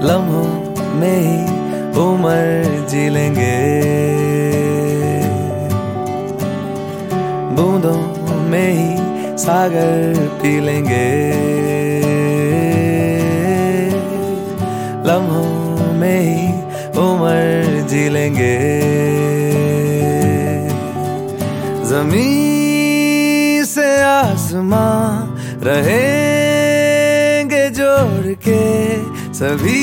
लम्हों में ही उम्र जी लेंगे, बूंदों में ही सागर पी लेंगे, लम्हों में ही उम्र जी लेंगे। ज़मीन से आसमां रहेंगे जोड़ के, सभी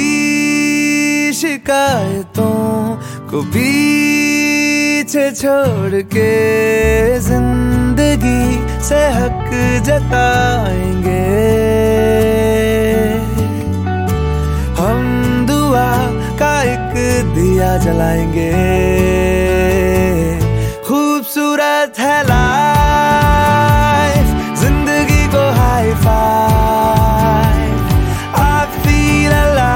शिकायतों को पीछे छोड़ के, जिंदगी से हक जताएंगे। हम दुआ का एक दिया जलाएंगे, खूबसूरत है लाइफ, जिंदगी को high five, I feel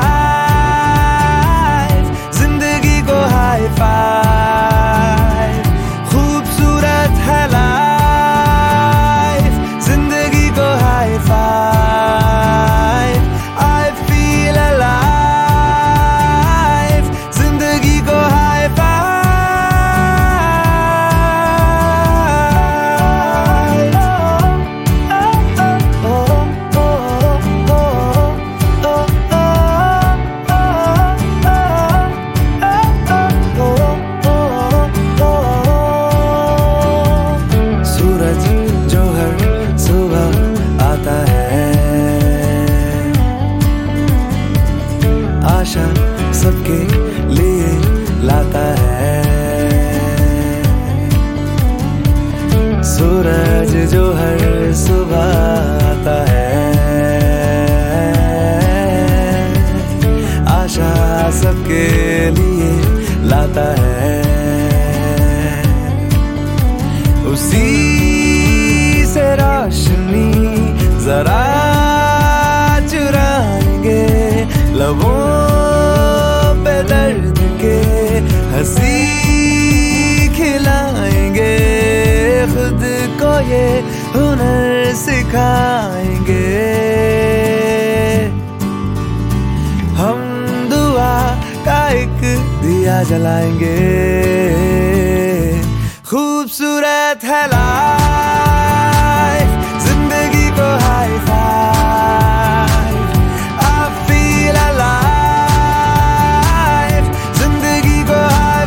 alive, जिंदगी को हाई फाइव, खूबसूरत है लाइफ, जिंदगी को high five, I feel alive, जिंदगी को हाई फाइव। आशा सबके लिए लाता है, सूरज जो हर सुबह आता है, आशा सबके लिए लाता है। उसी से रोशनी जरा चुराएंगे, लबों पे दर्द के हंसी खिलाएंगे, खुद को ये हुनर सिखाएंगे। हम दुआ का एक दिया जलाएंगे, खूबसूरत है लाइफ, जिंदगी को high five, I feel alive, जिंदगी को हाई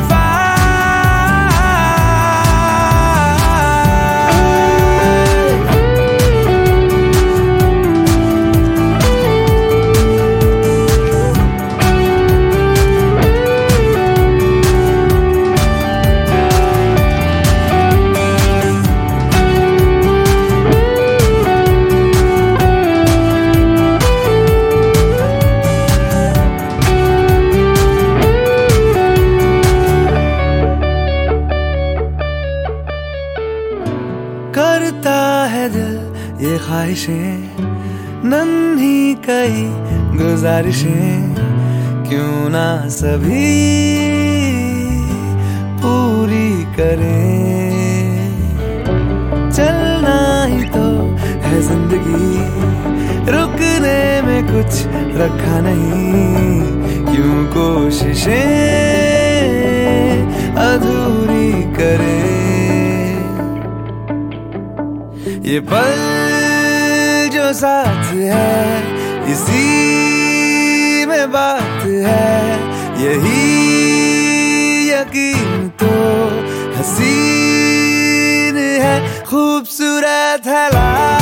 करता है दिल ये ख्वाहिशें, नन्ही कई गुजारिशें, क्यों ना सभी पूरी करें। चलना ही तो है जिंदगी, रुकने में कुछ रखा नहीं, क्यों कोशिशें अधूरी करें। ये पल जो साथ है, इसी में बात है, यही यकीन तो हसीन है, खूबसूरत है।